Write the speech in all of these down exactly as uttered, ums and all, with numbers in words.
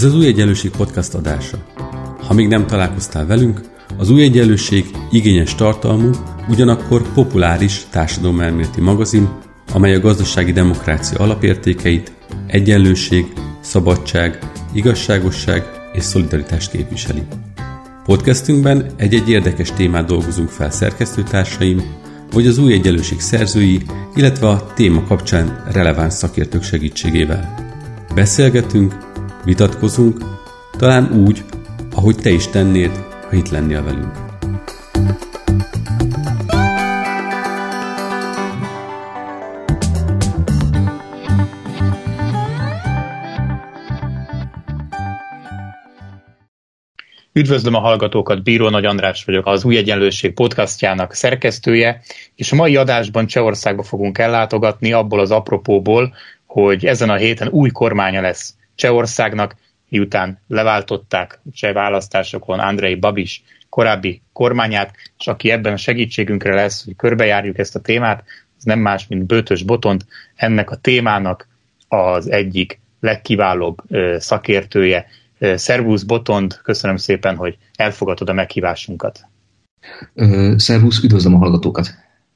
Ez az Új Egyenlőség podcast adása. Ha még nem találkoztál velünk, az Új Egyenlőség igényes tartalmú, ugyanakkor populáris társadalomelméleti magazin, amely a gazdasági demokrácia alapértékeit, egyenlőség, szabadság, igazságosság és szolidaritást képviseli. Podcastünkben egy-egy érdekes témát dolgozunk fel szerkesztőtársaim, vagy az Új Egyenlőség szerzői, illetve a téma kapcsán releváns szakértők segítségével. Beszélgetünk, vitatkozunk, talán úgy, ahogy te is tennéd, ha itt lennél velünk. Üdvözlöm a hallgatókat, Bíró Nagy András vagyok, az Új Egyenlőség podcastjának szerkesztője, és a mai adásban Csehországba fogunk ellátogatni abból az apropóból, hogy ezen a héten új kormánya lesz Csehországnak, miután leváltották a cseh választásokon Andrej Babiš korábbi kormányát, és aki ebben a segítségünkre lesz, hogy körbejárjuk ezt a témát, ez nem más, mint Bötös Botond, ennek a témának az egyik legkiválóbb szakértője. Szervusz Botond, köszönöm szépen, hogy elfogadod a meghívásunkat. Szervusz, üdvözlöm a hallgatókat.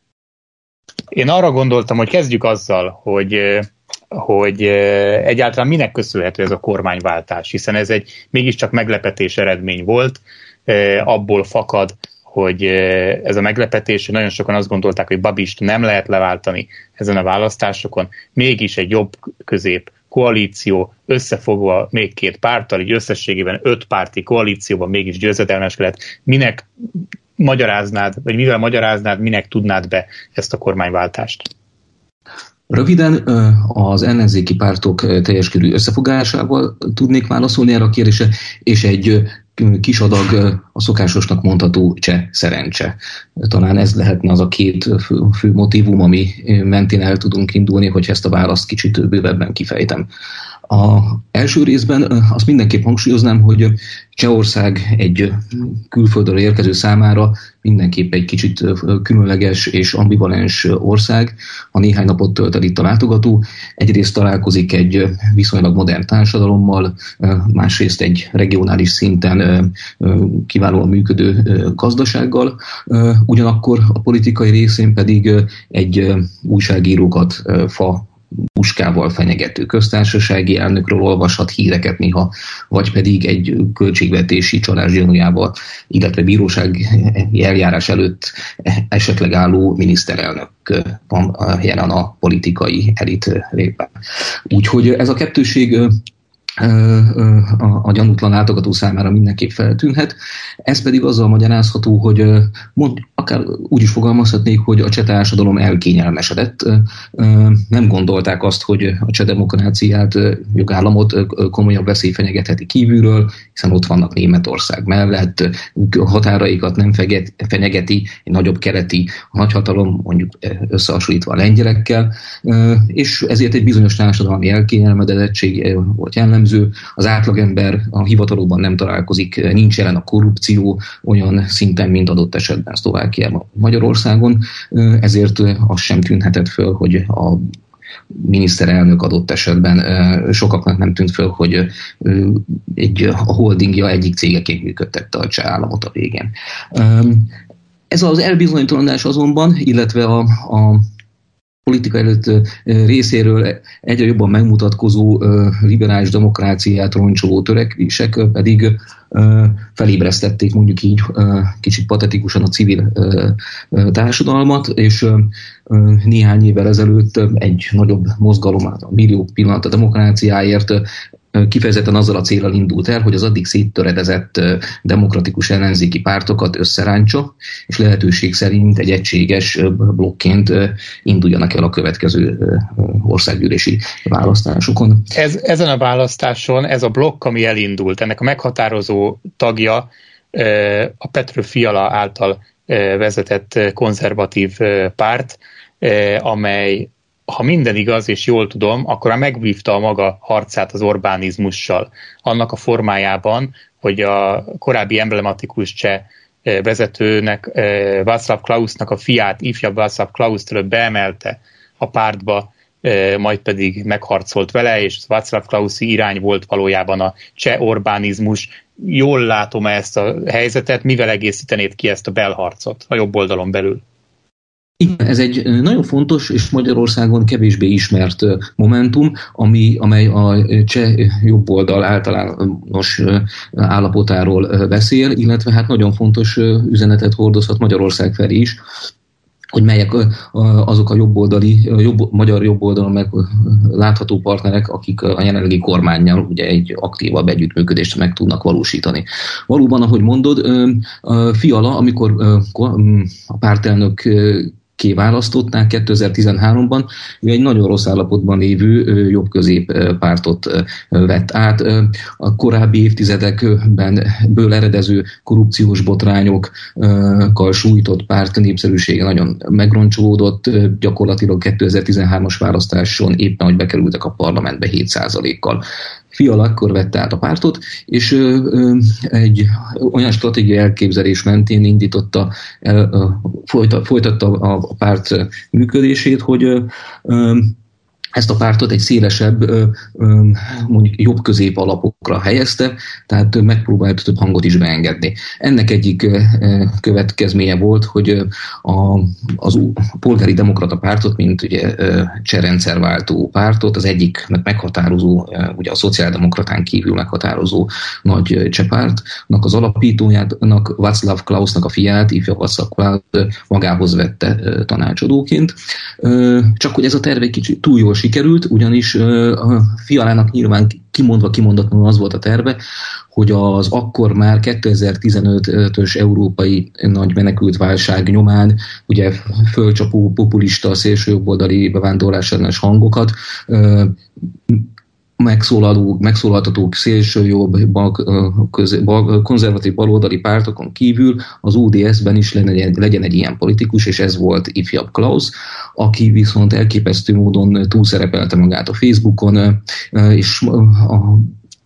Én arra gondoltam, hogy kezdjük azzal, hogy, hogy egyáltalán minek köszönhető ez a kormányváltás, hiszen ez egy mégiscsak meglepetés eredmény volt, abból fakad, hogy ez a meglepetés, nagyon sokan azt gondolták, hogy Babist nem lehet leváltani ezen a választásokon, mégis egy jobb-közép koalíció összefogva még két párttal, így összességében öt párti koalícióban mégis győzedelmes lett. Minek magyaráznád, vagy mivel magyaráznád, minek tudnád be ezt a kormányváltást? Röviden az ellenzéki pártok teljes körű összefogásával tudnék válaszolni erre a kérdésre, és egy kis adag a szokásosnak mondható cseh szerencse. Talán ez lehetne az a két fő, fő motívum, ami mentén el tudunk indulni, hogy ezt a választ kicsit bővebben kifejtem. Az első részben azt mindenképp hangsúlyoznám, hogy Csehország egy külföldről érkező számára mindenképp egy kicsit különleges és ambivalens ország. Ha néhány napot tölt el itt a látogató, egyrészt találkozik egy viszonylag modern társadalommal, másrészt egy regionális szinten kiválóan működő gazdasággal, ugyanakkor a politikai részén pedig egy újságírókat fa puskával fenyegető köztársasági elnökről olvashat híreket néha, vagy pedig egy költségvetési csalás gyanújával, illetve bírósági eljárás előtt esetleg álló miniszterelnök van jelen a politikai elit révben. Úgyhogy ez a kettőség a gyanútlan látogató számára mindenképp feltűnhet. Ez pedig azzal magyarázható, hogy mond, akár úgy is fogalmazhatnék, hogy a cseh társadalom elkényelmesedett. Nem gondolták azt, hogy a cseh demokráciát, jogállamot komolyabb veszély fenyegetheti kívülről, hiszen ott vannak Németország mellett, határaikat nem fenyegeti egy nagyobb keleti nagyhatalom, mondjuk összehasonlítva a lengyelekkel, és ezért egy bizonyos társadalmi elkényelmedettség volt jellemző. Az átlagember a hivatalokban nem találkozik, nincs jelen a korrupció olyan szinten, mint adott esetben Szlovákiában, Magyarországon, ezért az sem tűnhetett föl, hogy a miniszterelnök adott esetben sokaknak nem tűnt föl, hogy egy, a holdingja egyik cégeként működtette a cseh államot a végén. Ez az elbizonytalanodás azonban, illetve a, a politika előtt részéről egyre jobban megmutatkozó liberális demokráciát roncsoló törekvések pedig felébresztették, mondjuk így kicsit patetikusan a civil társadalmat, és néhány évvel ezelőtt egy nagyobb mozgalom, a Millió Pillanat a Demokráciáért kifejezetten azzal a céllal indult el, hogy az addig széttöredezett demokratikus ellenzéki pártokat összerántsa, és lehetőség szerint egy egységes blokként induljanak el a következő országgyűlési választásokon. Ez, ezen a választáson ez a blokk, ami elindult, ennek a meghatározó tagja a Petr Fiala által vezetett konzervatív párt, amely, ha minden igaz, és jól tudom, akkor megvívta a maga harcát az orbánizmussal. Annak a formájában, hogy a korábbi emblematikus cseh vezetőnek, Václav Klausnak a fiát, ifjabb Václav Klaust beemelte a pártba majd pedig megharcolt vele, és Václav Klauszi irány volt valójában a cseh Orbánizmus. Jól látom ezt a helyzetet, mivel egészítenéd ki ezt a belharcot a jobb oldalon belül? Igen, ez egy nagyon fontos és Magyarországon kevésbé ismert momentum, ami, amely a cseh jobboldal általános állapotáról beszél, illetve hát nagyon fontos üzenetet hordozhat Magyarország felé is, hogy melyek azok a jobboldali, jobb, magyar jobboldalon meg látható partnerek, akik a jelenlegi kormánnyal ugye egy aktívabb együttműködést meg tudnak valósítani. Valóban, ahogy mondod, Fiala, amikor a pártelnök kiválasztották kétezer-tizenháromban, ő egy nagyon rossz állapotban lévő jobb-közép pártot vett át. A korábbi évtizedekben ből eredező korrupciós botrányokkal sújtott párt népszerűsége nagyon megroncsolódott, gyakorlatilag kétezer-tizenhármas választáson éppen, hogy bekerültek a parlamentbe hét százalékkal. Fiala akkor vette át a pártot, és ö, ö, egy olyan stratégiai elképzelés mentén indította, el, ö, folytat, folytatta a párt működését, hogy ö, ö, ezt a pártot egy szélesebb, mondjuk jobb-közép alapokra helyezte, tehát megpróbált több hangot is beengedni. Ennek egyik következménye volt, hogy a, az polgári demokrata pártot, mint ugye cseh-rendszerváltó pártot, az egyik meghatározó, ugye a szociáldemokratán kívül meghatározó nagy cseh pártnak az alapítójának, Václav Klausnak a fiát, ifja Václav Klaus magához vette tanácsadóként. Csak hogy ez a terv egy kicsit túl jól sikerült, ugyanis a Fialának nyilván kimondva kimondatlanul az volt a terve, hogy az akkor már kétezer-tizenötös európai nagy menekültválság nyomán ugye fölcsapó populista szélsőjobboldali bevándorlásellenes hangokat megszólaló, megszólaltatók szélsőjobb, bal, bal, konzervatív baloldali pártokon kívül az o dé es-ben is legyen, legyen egy ilyen politikus, és ez volt ifjabb Klaus, aki viszont elképesztő módon túlszerepelte magát a Facebookon, és a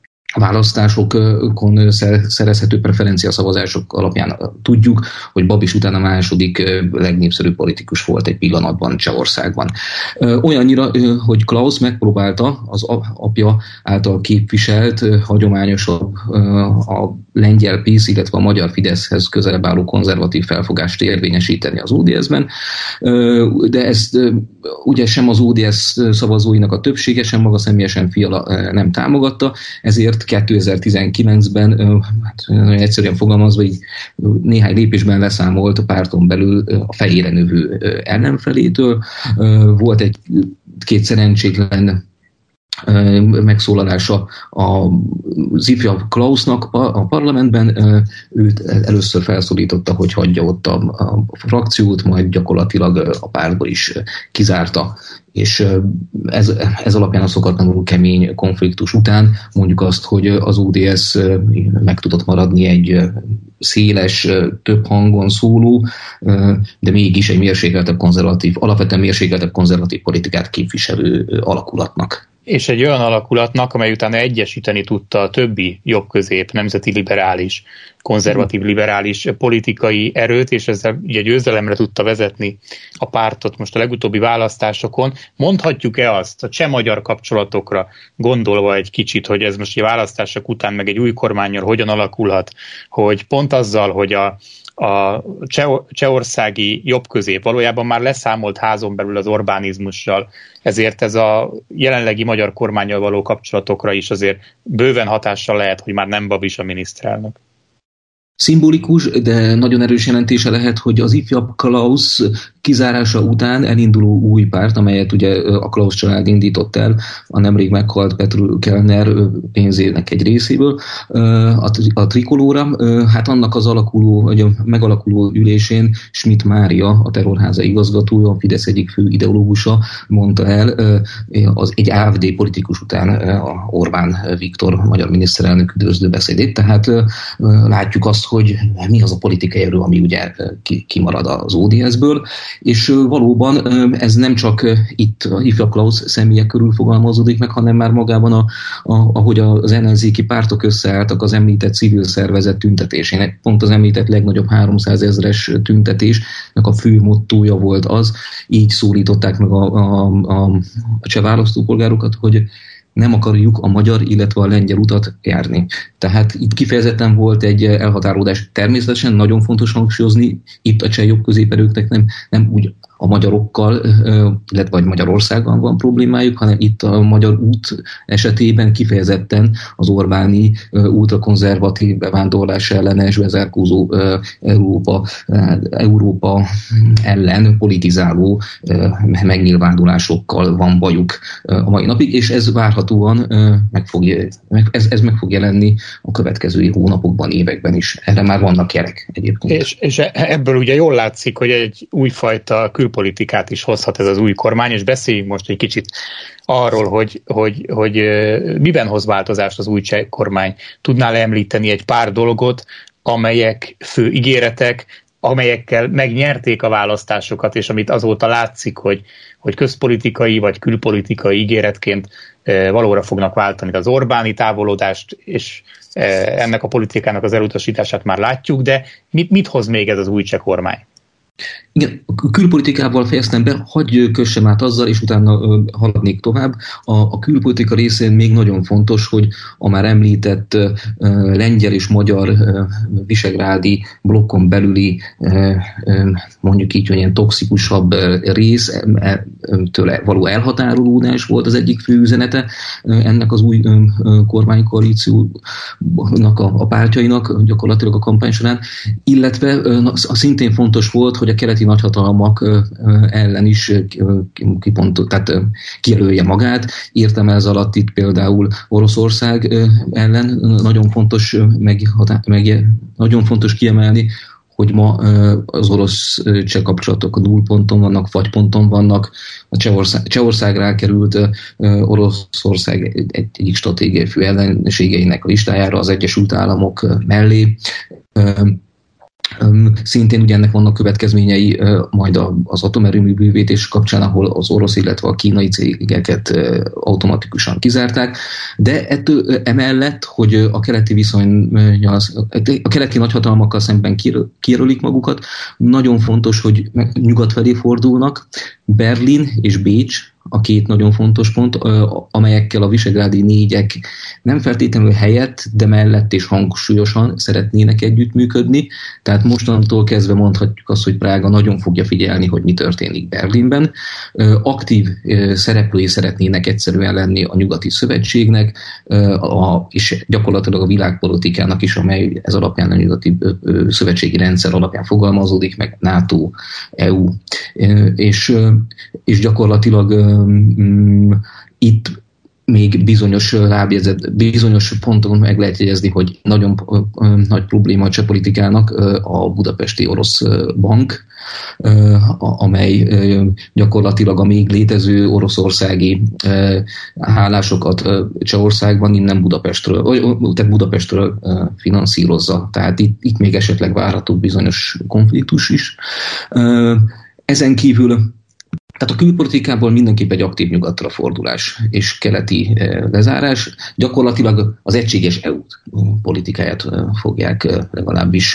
választásokon szerezhető preferenciaszavazások alapján tudjuk, hogy Babis után a második legnépszerűbb politikus volt egy pillanatban Csehországban. Olyannyira, hogy Klaus megpróbálta az apja által képviselt hagyományosabb a lengyel PiS, illetve a magyar Fideszhez közelebb álló konzervatív felfogást érvényesíteni az o dé es-ben, de ezt ugye sem az o dé es szavazóinak a többsége, sem maga személyesen Fiala nem támogatta, ezért kétezer-tizenkilencben, hát nagyon egyszerűen fogalmazva, így néhány lépésben leszámolt a párton belül a fejére növő ellenfelétől. Volt egy két szerencsétlen megszólalása az ifjabb Klausnak a parlamentben, őt először felszólította, hogy hagyja ott a, a frakciót, majd gyakorlatilag a pártból is kizárta. És ez, ez alapján a szokatlanul kemény konfliktus után mondjuk azt, hogy az o dé es meg tudott maradni egy széles, több hangon szóló, de mégis egy mérsékeltebb konzervatív, alapvetően mérsékeltebb konzervatív politikát képviselő alakulatnak. És egy olyan alakulatnak, amely utána egyesíteni tudta a többi jobbközép, nemzeti liberális, konzervatív liberális politikai erőt, és ezzel ugye győzelemre tudta vezetni a pártot most a legutóbbi választásokon. Mondhatjuk-e azt a cseh-magyar kapcsolatokra gondolva egy kicsit, hogy ez most a választások után meg egy új kormánnyal hogyan alakulhat, hogy pont azzal, hogy a a csehországi jobbközép valójában már leszámolt házon belül az Orbánizmussal, ezért ez a jelenlegi magyar kormánnyal való kapcsolatokra is azért bőven hatással lehet, hogy már nem Babis a miniszterelnök. Szimbolikus, de nagyon erős jelentése lehet, hogy az ifjabb Klaus kizárása után elinduló új párt, amelyet ugye a Klaus család indított el, a nemrég meghalt Petr Kellner pénzének egy részéből, a Trikolóra, hát annak az alakuló, vagy a megalakuló ülésén Schmidt Mária, a terrorháza igazgatója, a Fidesz egyik fő ideológusa mondta el, az egy á ef dé politikus után a Orbán Viktor magyar miniszterelnök üdvözlő beszédét, tehát látjuk azt, hogy mi az a politikai erő, ami ugye kimarad az o dé es-ből, És valóban ez nem csak itt a ifjabb Klaus személye körül fogalmazódik meg, hanem már magában, a, a, ahogy az ellenzéki pártok összeálltak az említett civil szervezet tüntetésén. Pont az említett legnagyobb háromszázezres tüntetésnek a fő mottója volt az, így szólították meg a, a, a, a cseh választópolgárokat, hogy nem akarjuk a magyar, illetve a lengyel utat járni. Tehát itt kifejezetten volt egy elhatárolódás. Természetesen nagyon fontos hangsúlyozni, itt a cseh jobb-középerőknek nem, nem úgy a magyarokkal, illetve vagy Magyarországgal van problémájuk, hanem itt a magyar út esetében kifejezetten az Orbáni ultrakonzervatív bevándorlás ellenes bezárkózó Európa, Európa ellen politizáló megnyilvánulásokkal van bajuk a mai napig, és ez várhatóan meg fog, ez, ez meg fog jelenni a következő hónapokban, években is. Erre már vannak jelek egyébként. És, és ebből ugye jól látszik, hogy egy újfajta külpolitikát is hozhat ez az új kormány, és beszéljünk most egy kicsit arról, hogy, hogy, hogy miben hoz változást az új cseh kormány. Tudnál említeni egy pár dolgot, amelyek fő ígéretek, amelyekkel megnyerték a választásokat, és amit azóta látszik, hogy, hogy közpolitikai vagy külpolitikai ígéretként e, valóra fognak váltani. Az Orbáni távolodást és e, ennek a politikának az elutasítását már látjuk, de mit, mit hoz még ez az új cseh kormány? Igen, a külpolitikával fejeztem be, hagyj kössem át azzal, és utána uh, haladnék tovább. A, a külpolitika részén még nagyon fontos, hogy a már említett uh, lengyel és magyar uh, visegrádi blokkon belüli uh, uh, mondjuk így, hogy ilyen toxikusabb uh, rész uh, tőle való elhatárolódás volt az egyik fő üzenete uh, ennek az új uh, kormánykoalíciónak a, a pártjainak gyakorlatilag a kampány során, illetve uh, szintén fontos volt, hogy a keleti nagyhatalmak ellen is kipont, tehát kijelölje magát. Írtam ez alatt itt például Oroszország ellen. Nagyon fontos, meg, meg, nagyon fontos kiemelni, hogy ma az orosz-cseh kapcsolatok a nullponton vannak, fagyponton vannak. A Csehország, Csehország rákerült Oroszország egy, egyik stratégiai fő ellenségeinek a listájára, az Egyesült Államok mellé. Szintén ugye ennek vannak következményei majd az atomerőmű bővítés kapcsán, ahol az orosz, illetve a kínai cégeket automatikusan kizárták, de ettől emellett, hogy a keleti viszonynyal, a keleti nagyhatalmakkal szemben kijelölik magukat, nagyon fontos, hogy nyugat felé fordulnak. Berlin és Bécs a két nagyon fontos pont, amelyekkel a visegrádi négyek nem feltétlenül helyett, de mellett és hangsúlyosan szeretnének együttműködni. Tehát mostantól kezdve mondhatjuk azt, hogy Prága nagyon fogja figyelni, hogy mi történik Berlinben. Aktív szereplői szeretnének egyszerűen lenni a nyugati szövetségnek, és gyakorlatilag a világpolitikának is, amely ez alapján a nyugati szövetségi rendszer alapján fogalmazódik meg, NATO, é u. És, és gyakorlatilag itt még bizonyos lábjegyzet, bizonyos ponton meg lehet jegyezni, hogy nagyon nagy probléma a cseh politikának a budapesti orosz bank, amely gyakorlatilag a még létező oroszországi állásokat Csehországban innen Budapestről, tehát Budapestről finanszírozza. Tehát itt, itt még esetleg várható bizonyos konfliktus is. Ezen kívül tehát a külpolitikából mindenképp egy aktív nyugatra fordulás és keleti lezárás. Gyakorlatilag az egységes é u politikáját fogják legalábbis,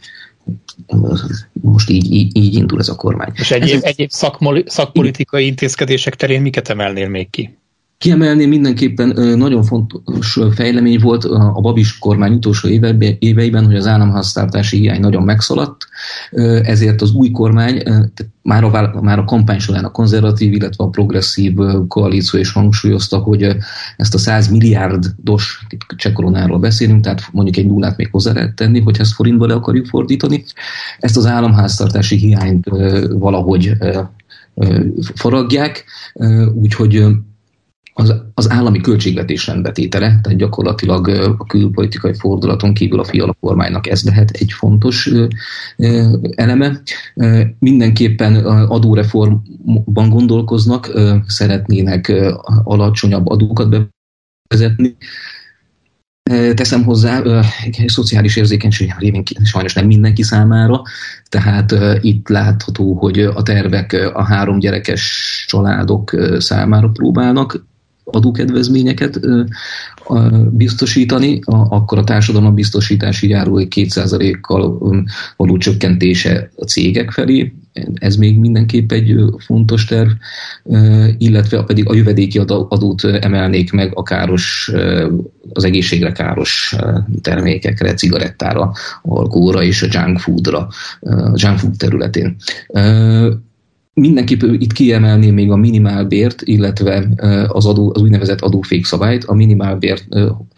most így, így, így indul ez a kormány. És egyéb, egyéb szakmoli, szakpolitikai intézkedések terén miket emelnél még ki? Kiemelném mindenképpen nagyon fontos fejlemény volt a Babis kormány utolsó éveiben, hogy az államháztartási hiány nagyon megszaladt, ezért az új kormány már a, már a kampány során a konzervatív, illetve a progresszív koalíció is hangsúlyozta, hogy ezt a száz milliárdos cseh koronáról beszélünk, tehát mondjuk egy nullát még hozzá lehet tenni, hogy ezt forintba le akarjuk fordítani. Ezt az államháztartási hiányt valahogy faragják, úgyhogy Az, az állami költségvetés rendbetétele, tehát gyakorlatilag a külpolitikai fordulaton kívül a Fiala kormánynak ez lehet egy fontos eleme. Mindenképpen adóreformban gondolkoznak, szeretnének alacsonyabb adókat bevezetni. Teszem hozzá, szociális érzékenység révén sajnos nem mindenki számára, tehát itt látható, hogy a tervek a három gyerekes családok számára próbálnak adókedvezményeket biztosítani, akkor a társadalombiztosítási járulék két százalékkal való csökkentése a cégek felé, ez még mindenképp egy fontos terv, illetve pedig a jövedéki adót emelnék meg a káros, az egészségre káros termékekre, cigarettára, alkoholra és a junk foodra, a junk food területén. Mindenképp itt kiemelném még a minimálbért, illetve az, adó, az úgynevezett adófékszabályt. A minimálbért,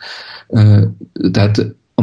tehát a,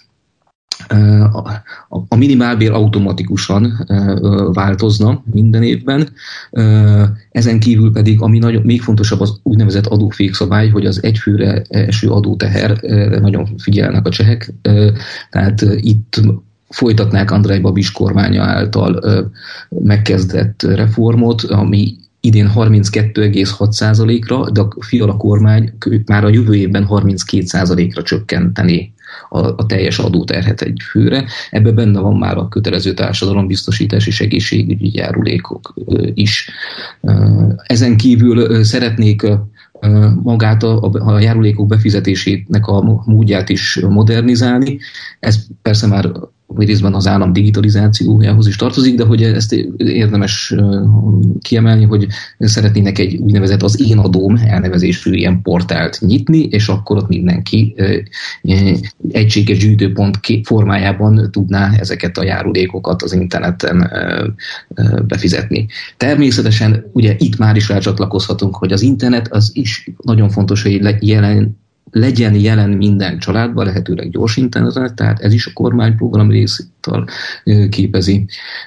a, a minimálbér automatikusan változna minden évben. Ezen kívül pedig, ami nagyon, még fontosabb, az úgynevezett adófékszabály, hogy az egyfőre eső adóteher nagyon figyelnek a csehek. Tehát itt folytatnák Andrej Babis kormánya által ö, megkezdett reformot, ami idén harminckettő egész hat százalékra, de a Fiala kormány már a jövő évben harminckét százalékra csökkenteni a, a teljes adóterhet egy főre. Ebben benne van már a kötelező társadalombiztosítás és egészségügyi járulékok ö, is. Ezen kívül ö, szeretnék ö, magát a, a járulékok befizetésének a módját is modernizálni. Ez persze már részben az állam digitalizációjához is tartozik, de hogy ezt érdemes kiemelni, hogy szeretnének egy úgynevezett az Én Adóm elnevezésű ilyen portált nyitni, és akkor ott mindenki egységes gyűjtőpont formájában tudná ezeket a járulékokat az interneten befizetni. Természetesen ugye itt már is rácsatlakozhatunk, hogy az internet az is nagyon fontos, hogy jelen legyen jelen minden családban, lehetőleg gyors internet, tehát ez is a kormányprogram részét képezi.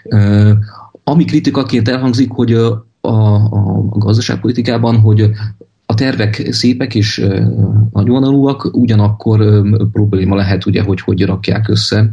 Ami kritikaként elhangzik, hogy a, a gazdaságpolitikában, hogy a tervek szépek és nagyvonalúak, ugyanakkor probléma lehet, ugye, hogy hogy rakják össze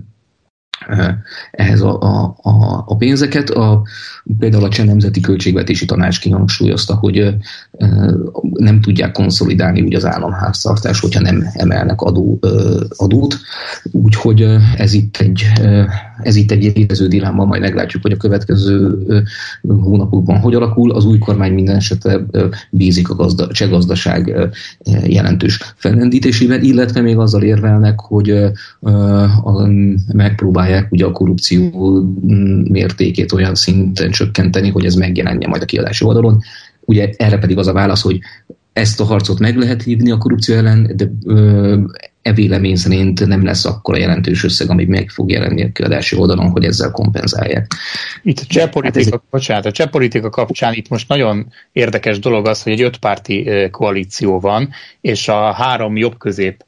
ehhez a, a, a pénzeket. A, például a Cseh Nemzeti Költségvetési Tanács kihangsúlyozta, hogy e, nem tudják konszolidálni úgy az államháztartást, hogyha nem emelnek adó, e, adót. Úgyhogy ez itt egy, ez itt egy létező dilemma, majd meglátjuk, hogy a következő hónapokban hogy alakul. Az új kormány minden esetre bízik a, gazda, a cseh gazdaság jelentős fellendítésével, illetve még azzal érvelnek, hogy e, a, megpróbálják ugye a korrupció mértékét olyan szinten csökkenteni, hogy ez megjelenje majd a kiadási oldalon. Ugye erre pedig az a válasz, hogy ezt a harcot meg lehet hívni a korrupció ellen, de ö, e vélemény szerint nem lesz akkora jelentős összeg, ami meg fog jelenni a kiadási oldalon, hogy ezzel kompenzálják. Itt a cseh politika, hát bocsánat, a cseh politika kapcsán itt most nagyon érdekes dolog az, hogy egy ötpárti koalíció van, és a három jobb-közép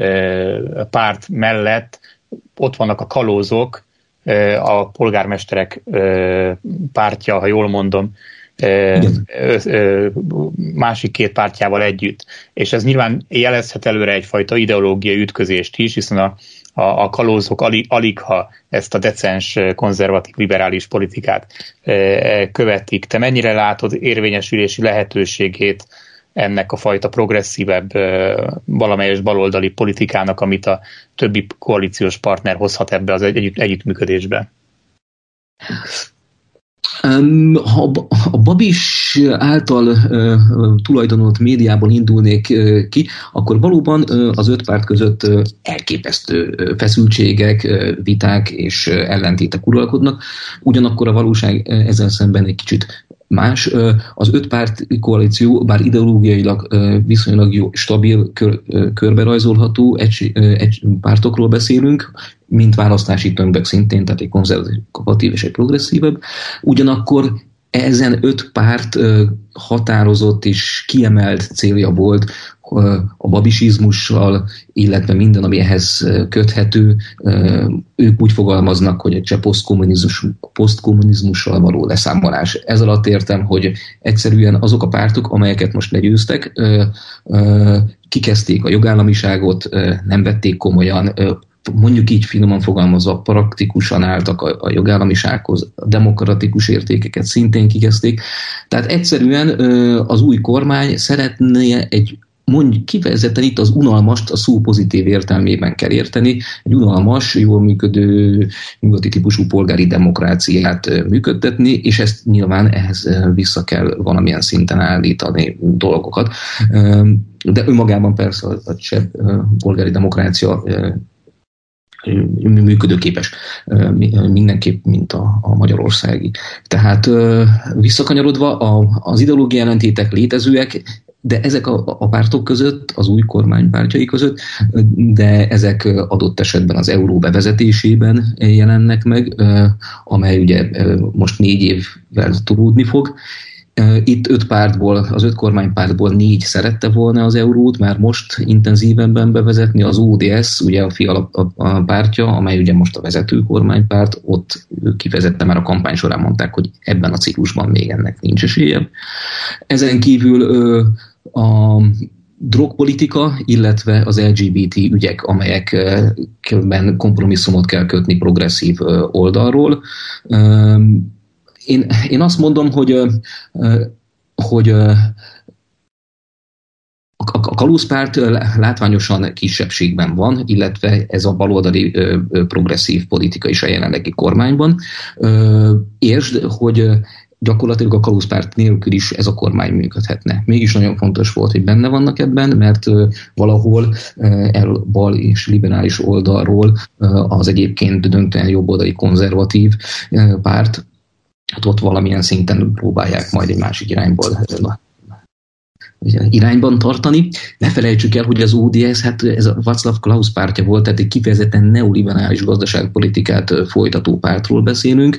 párt mellett ott vannak a kalózok, a polgármesterek pártja, ha jól mondom, másik két pártjával együtt. És ez nyilván jelezhet előre egyfajta ideológiai ütközést is, hiszen a, a, a kalózok alig, alig ha ezt a decens, konzervatív, liberális politikát követik. Te mennyire látod érvényesülési lehetőségét ennek a fajta progresszívebb, valamelyes baloldali politikának, amit a többi koalíciós partner hozhat ebbe az együtt, együttműködésbe? Ha a Babis által uh, tulajdonolt médiából indulnék uh, ki, akkor valóban uh, az öt párt között uh, elképesztő uh, feszültségek, uh, viták és uh, ellentétek uralkodnak. Ugyanakkor a valóság uh, ezzel szemben egy kicsit más. Az öt párt koalíció, bár ideológiailag viszonylag jó, stabil, kör, körberajzolható egy, egy pártokról beszélünk, mint választási tömbök szintén, tehát egy konzervatív és egy progresszívebb. Ugyanakkor ezen öt párt határozott és kiemelt célja volt a babisizmussal, illetve minden, ami ehhez köthető. Ők úgy fogalmaznak, hogy egy posztkommunizmus, posztkommunizmussal való leszámolás. Ez alatt értem, hogy egyszerűen azok a pártok, amelyeket most legyőztek, kikezdték a jogállamiságot, nem vették komolyan, mondjuk így finoman fogalmazva, praktikusan álltak a, a jogállamisághoz, a demokratikus értékeket szintén kikezdték. Tehát egyszerűen az új kormány szeretné egy mondj, kifejezetten itt az unalmast a szó pozitív értelmében kell érteni. Egy unalmas, jól működő nyugati típusú polgári demokráciát működtetni, és ezt nyilván ehhez vissza kell valamilyen szinten állítani dolgokat. De önmagában persze a cseh polgári demokrácia működőképes mindenképp, mint a, a magyarországi. Tehát visszakanyarodva az ideológiai ellentétek létezőek, de ezek a, a pártok között, az új kormány pártjai között, de ezek adott esetben az euró bevezetésében jelennek meg, amely ugye most négy évvel tolódni fog. Itt öt pártból, az öt kormánypártból négy szerette volna az eurót, már most intenzívenben bevezetni. Az o dé es, ugye a Fiala a pártja, amely ugye most a vezető kormánypárt, ott kifejezetten már a kampány során mondták, hogy ebben a ciklusban még ennek nincs esélye. Ezen kívül a drogpolitika, illetve az el gé bé té ügyek, amelyekben kompromisszumot kell kötni progresszív oldalról. Én, én azt mondom, hogy, hogy a, a kalózpárt látványosan kisebbségben van, illetve ez a baloldali progresszív politika is a jelenlegi kormányban. Értsd, hogy gyakorlatilag a kalózpárt nélkül is ez a kormány működhetne. Mégis nagyon fontos volt, hogy benne vannak ebben, mert valahol el bal és liberális oldalról az egyébként döntően jobboldali konzervatív párt, hát ott valamilyen szinten próbálják majd egy másik irányból irányban tartani. Ne felejtsük el, hogy az o dé es, hát ez a Václav Klaus pártja volt, tehát egy kifejezetten neoliberális gazdaságpolitikát folytató pártról beszélünk.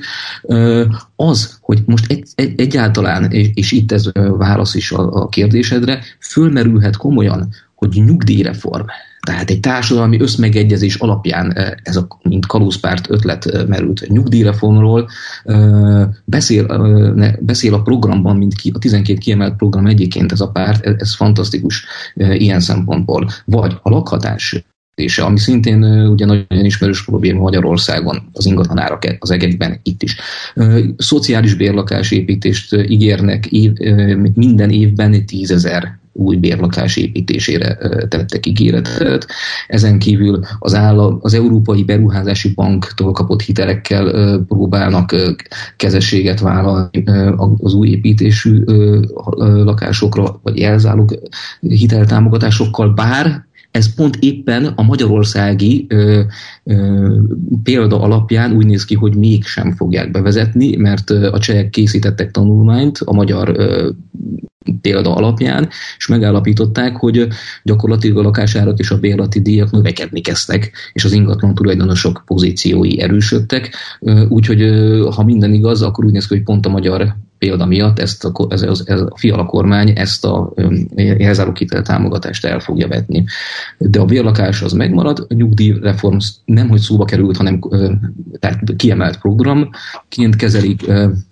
Az, hogy most egy, egy, egyáltalán, és itt ez válasz is a, a kérdésedre, fölmerülhet komolyan, hogy nyugdíjreform, tehát egy társadalmi összmegegyezés alapján ez a mint kalózpárt ötlet merült nyugdíjreformról, beszél, beszél a programban, mint ki, a tizenkét kiemelt program egyiként ez a párt, ez, ez fantasztikus ilyen szempontból. Vagy a lakhatás, ami szintén ugye nagyon ismerős probléma Magyarországon, az ingatlanárak az egekben itt is. Szociális bérlakásépítést ígérnek év, minden évben tízezer új bérlakás építésére tettek ígéretet. Ezen kívül az, állam, az Európai Beruházási Banktól kapott hitelekkel próbálnak kezességet vállalni az új építésű lakásokra, vagy jelzálog hiteltámogatásokkal, bár ez pont éppen a magyarországi ö, ö, példa alapján úgy néz ki, hogy mégsem fogják bevezetni, mert a csehek készítettek tanulmányt a magyar ö, példa alapján, és megállapították, hogy gyakorlatilag a lakásárak és a bérleti díjak növekedni kezdtek, és az ingatlan tulajdonosok pozíciói erősödtek. Úgyhogy ha minden igaz, akkor úgy néz ki, hogy pont a magyar példa miatt ezt a, ez, ez, ez a Fiala kormány ezt a jelzáloghitel támogatást el fogja vetni. De a bérlakás az megmarad, a nyugdíjreform nem, hogy szóba került, hanem tehát kiemelt programként kezelik.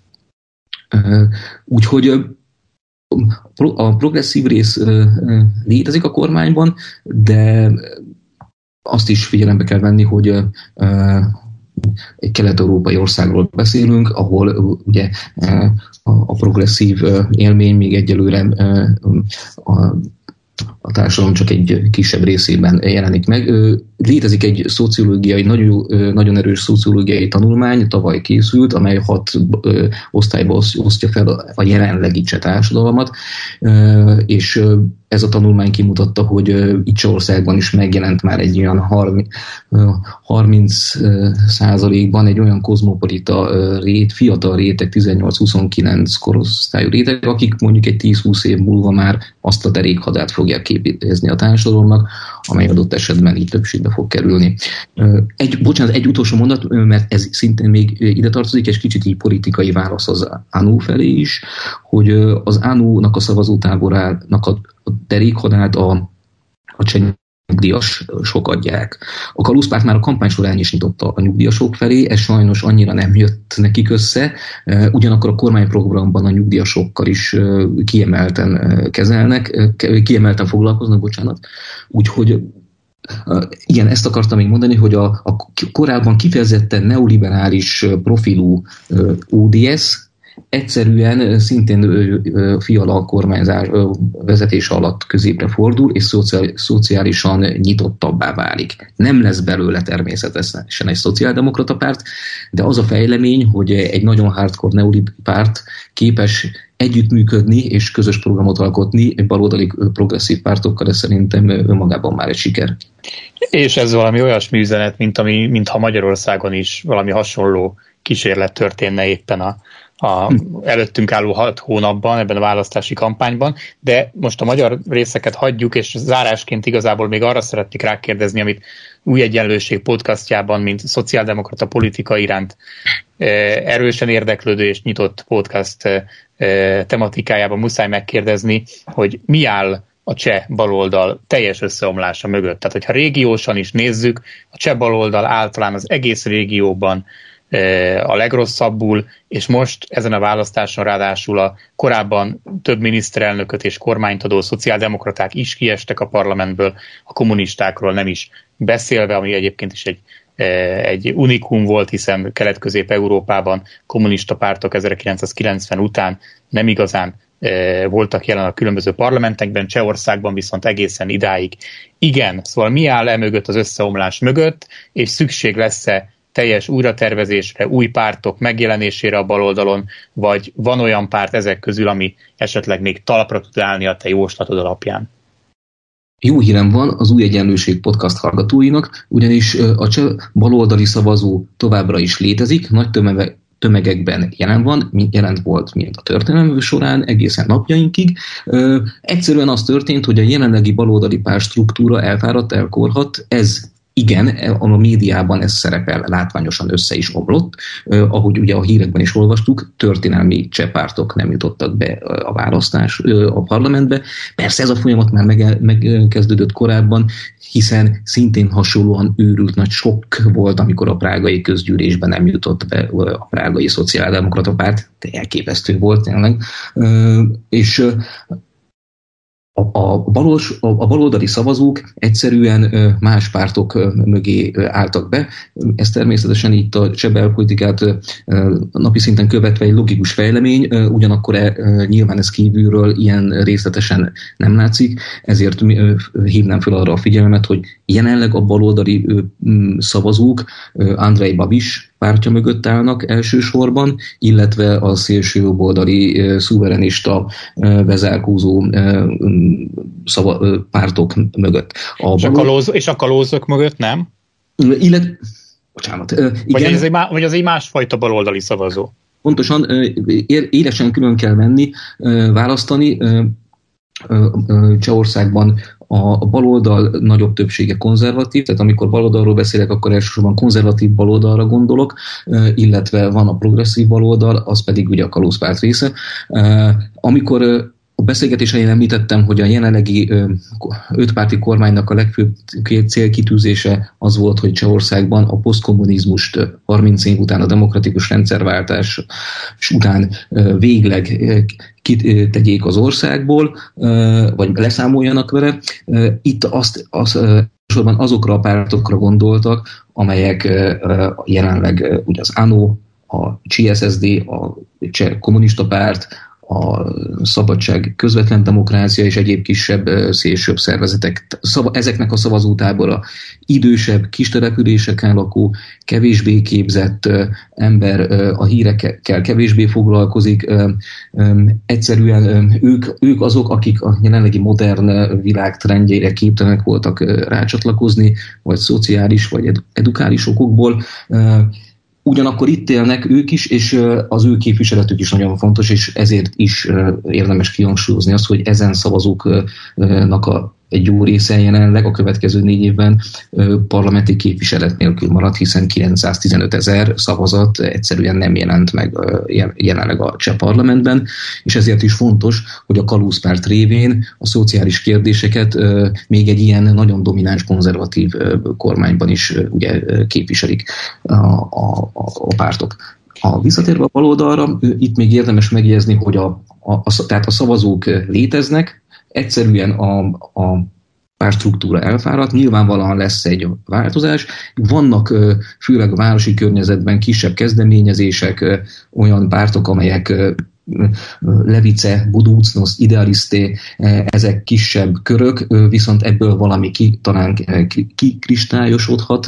Úgyhogy a progresszív rész létezik a kormányban, de azt is figyelembe kell venni, hogy egy kelet-európai országról beszélünk, ahol ugye a progresszív élmény még egyelőre a a társadalom csak egy kisebb részében jelenik meg. Létezik egy szociológiai, nagyon, nagyon erős szociológiai tanulmány, tavaly készült, amely hat osztályba osztja fel a jelenlegi cseh társadalmat, és ez a tanulmány kimutatta, hogy itt Csehországban is megjelent már egy olyan harminc százalékban egy olyan kozmopolita rét, fiatal réteg, tizennyolc-huszonkilenc korosztályú réteg, akik mondjuk egy tíz-húsz év múlva már azt a derékhadát fogják képezni a társadalomnak, amely adott esetben így többségbe fog kerülni. Egy, bocsánat, egy utolsó mondat, mert ez szintén még ide tartozik, és kicsit így politikai válasz az á en o felé is, hogy az á en o-nak a szavazótáborának a derékhadát a, a cseh nyugdíjasok adják. A kalózpárt már a kampány során is nyitotta a nyugdíjasok felé, ez sajnos annyira nem jött nekik össze, ugyanakkor a kormányprogramban a nyugdíjasokkal is kiemelten kezelnek, kiemelten foglalkoznak, bocsánat. Úgyhogy igen, ezt akartam még mondani, hogy a, a korábban kifejezetten neoliberális profilú o dé es egyszerűen szintén Fiala kormányzás vezetése alatt középre fordul, és szociálisan nyitottabbá válik. Nem lesz belőle természetesen egy szociáldemokrata párt, de az a fejlemény, hogy egy nagyon hardcore neoliberális párt képes együttműködni és közös programot alkotni egy baloldali progresszív pártokkal, ez szerintem önmagában már egy siker. És ez valami olyasmi üzenet, mint ami, mintha Magyarországon is valami hasonló kísérlet történne éppen a, a előttünk álló hat hónapban, ebben a választási kampányban, de most a magyar részeket hagyjuk, és zárásként igazából még arra szeretnék rákérdezni, amit Új Egyenlőség podcastjában, mint szociáldemokrata politika iránt erősen érdeklődő és nyitott podcast tematikájában muszáj megkérdezni, hogy mi áll a cseh baloldal teljes összeomlása mögött. Tehát, hogyha régiósan is nézzük, a cseh baloldal általán az egész régióban a legrosszabbul, és most ezen a választáson ráadásul a korábban több miniszterelnököt és kormányt adó szociáldemokraták is kiestek a parlamentből, a kommunistákról nem is beszélve, ami egyébként is egy, egy unikum volt, hiszen Kelet-Közép-Európában kommunista pártok ezerkilencszázkilencven után nem igazán voltak jelen a különböző parlamentekben, Csehországban viszont egészen idáig. Igen, szóval mi áll e mögött az összeomlás mögött, és szükség lesz-e teljes újratervezésre, új pártok megjelenésére a baloldalon, vagy van olyan párt ezek közül, ami esetleg még talpra tud állni a te jóslatod alapján? Jó hírem van az Új Egyenlőség podcast hallgatóinak, ugyanis a cseh baloldali szavazó továbbra is létezik, nagy tömege, tömegekben jelen van, jelent volt mint a történelem során, egészen napjainkig. Ö, egyszerűen az történt, hogy a jelenlegi baloldali párt struktúra elfáradt, elkorhat, ez igen, a médiában ez szerepel, látványosan össze is omlott, eh, ahogy ugye a hírekben is olvastuk, történelmi cseh pártok nem jutottak be a választás eh, a parlamentbe. Persze ez a folyamat már meg, megkezdődött korábban, hiszen szintén hasonlóan őrült nagy sok volt, amikor a prágai közgyűlésben nem jutott be a prágai szociáldemokrata párt, de elképesztő volt tényleg, eh, és eh, A, a, balos, a, a baloldali szavazók egyszerűen más pártok mögé álltak be. Ez természetesen itt a cseh belpolitikát napi szinten követve egy logikus fejlemény, ugyanakkor e, nyilván ez kívülről ilyen részletesen nem látszik, ezért hívnám fel arra a figyelmet, hogy jelenleg a baloldali szavazók Andrej Babiš pártja mögött állnak elsősorban, illetve a szélsőjobboldali szuverenista vezárkózó szava, pártok mögött. A és, a kalóz, és a kalózok mögött nem? Illet, bocsánat. Igen. Vagy, ez egy, vagy az egy másfajta baloldali szavazó? Pontosan, élesen külön kell venni, választani. Csehországban a baloldal nagyobb többsége konzervatív, tehát amikor baloldalról beszélek, akkor elsősorban konzervatív baloldalra gondolok, illetve van a progresszív baloldal, az pedig ugye a kalózpárt része. Amikor a beszélgetés elején említettem, hogy a jelenlegi ötpárti kormánynak a legfőbb célkitűzése az volt, hogy Csehországban a posztkommunizmust harminc év után, a demokratikus rendszerváltás után végleg kitegyék az országból, vagy leszámoljanak vele. Itt azt, az, azokra a pártokra gondoltak, amelyek jelenleg ugye az á en o, a cé es es dé, a Cseh Kommunista Párt, a Szabadság, Közvetlen Demokrácia és egyéb kisebb, szélsőbb szervezetek. Ezeknek a szavazótábora idősebb, kis településeken lakó, kevésbé képzett ember, a hírekkel kevésbé foglalkozik. Egyszerűen ők, ők azok, akik a jelenlegi modern világ trendjeire képtelenek voltak rácsatlakozni, vagy szociális, vagy edukális okokból. Ugyanakkor itt élnek ők is, és az ő képviseletük is nagyon fontos, és ezért is érdemes kihangsúlyozni azt, hogy ezen szavazóknak a egy jó része jelenleg a következő négy évben parlamenti képviselet nélkül maradt, hiszen kilencszáztizenöt ezer szavazat egyszerűen nem jelent meg jelenleg a cseh parlamentben, és ezért is fontos, hogy a kalózpárt révén a szociális kérdéseket még egy ilyen nagyon domináns konzervatív kormányban is ugye képviselik a, a, a pártok. A visszatérve a baloldalra, itt még érdemes megjegyezni, hogy a, a, a, tehát a szavazók léteznek, egyszerűen a, a pártstruktúra elfáradt, nyilvánvalóan lesz egy változás. Vannak főleg a városi környezetben kisebb kezdeményezések, olyan pártok, amelyek Levice, Budúcnosz, Idealisté, ezek kisebb körök, viszont ebből valami ki, talán kikristályosodhat.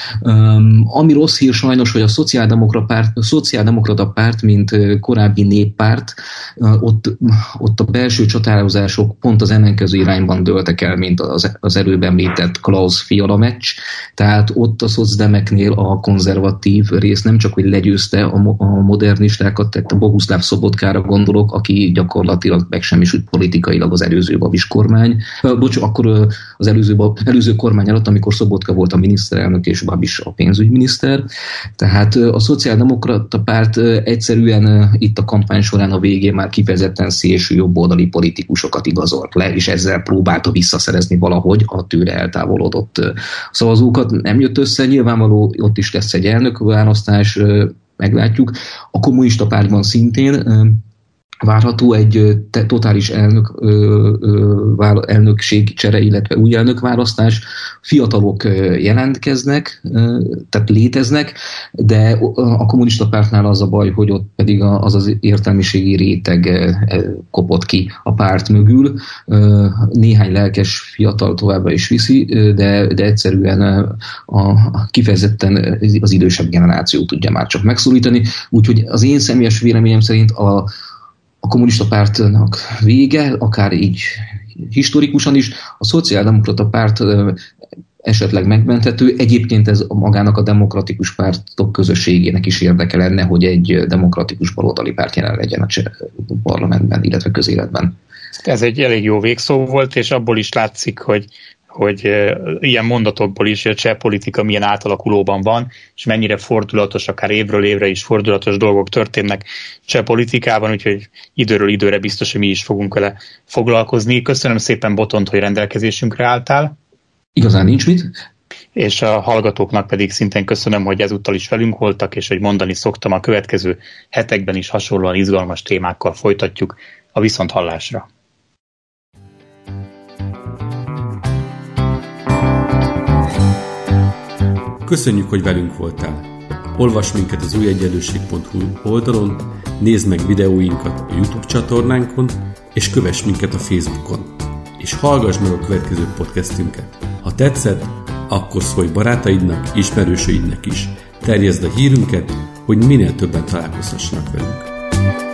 Ami rossz hír sajnos, hogy a szociáldemokrata párt, a szociáldemokrata párt, mint korábbi néppárt, ott, ott a belső csatározások pont az ellenkező irányban dőltek el, mint az, az előbb említett Klaus-Fiala meccs. Tehát ott a szocdemeknél a konzervatív rész nem csak, hogy legyőzte a, a modernistákat, tehát a Bohuszláv Szobotkára gondolok, aki gyakorlatilag megsemmisült politikailag az előző Babis kormány. Bocs, akkor az előző, előző kormány alatt, amikor Szobotka volt a miniszterelnök és Babis a pénzügyminiszter. Tehát a szociáldemokrata párt egyszerűen itt a kampány során a végén már kifejezetten szélső jobboldali politikusokat igazolt le, és ezzel próbálta visszaszerezni valahogy a tőle eltávolodott szavazókat. Nem jött össze, nyilvánvaló ott is lesz egy elnökválasztás, meglátjuk. A kommunista pártban szintén várható egy totális elnök, elnökségcsere, illetve új elnökválasztás. Fiatalok jelentkeznek, tehát léteznek, de a kommunista pártnál az a baj, hogy ott pedig az az értelmiségi réteg kopott ki a párt mögül. Néhány lelkes fiatal továbbra is viszi, de, de egyszerűen a, kifejezetten az idősebb generáció tudja már csak megszólítani. Úgyhogy az én személyes véleményem szerint a a kommunista pártnak vége, akár így historikusan is, a szociáldemokrata párt esetleg megmenthető. Egyébként ez magának a demokratikus pártok közösségének is érdeke lenne, hogy egy demokratikus baloldali párt jelen legyen a parlamentben, illetve közéletben. Ez egy elég jó végszó volt, és abból is látszik, hogy hogy ilyen mondatokból is, hogy a cseh politika milyen átalakulóban van, és mennyire fordulatos, akár évről évre is fordulatos dolgok történnek cseh politikában, úgyhogy időről időre biztos, hogy mi is fogunk vele foglalkozni. Köszönöm szépen, Botont, hogy rendelkezésünkre álltál. Igazán nincs mit. És a hallgatóknak pedig szintén köszönöm, hogy ezúttal is velünk voltak, és hogy mondani szoktam, a következő hetekben is hasonlóan izgalmas témákkal folytatjuk a viszonthallásra. Köszönjük, hogy velünk voltál! Olvasd minket az új egyenlőség pont hu oldalon, nézd meg videóinkat a YouTube csatornánkon, és kövess minket a Facebookon. És hallgass meg a következő podcastünket. Ha tetszett, akkor szólj barátaidnak, ismerősöidnek is. Terjeszd a hírünket, hogy minél többen találkozhassanak velünk.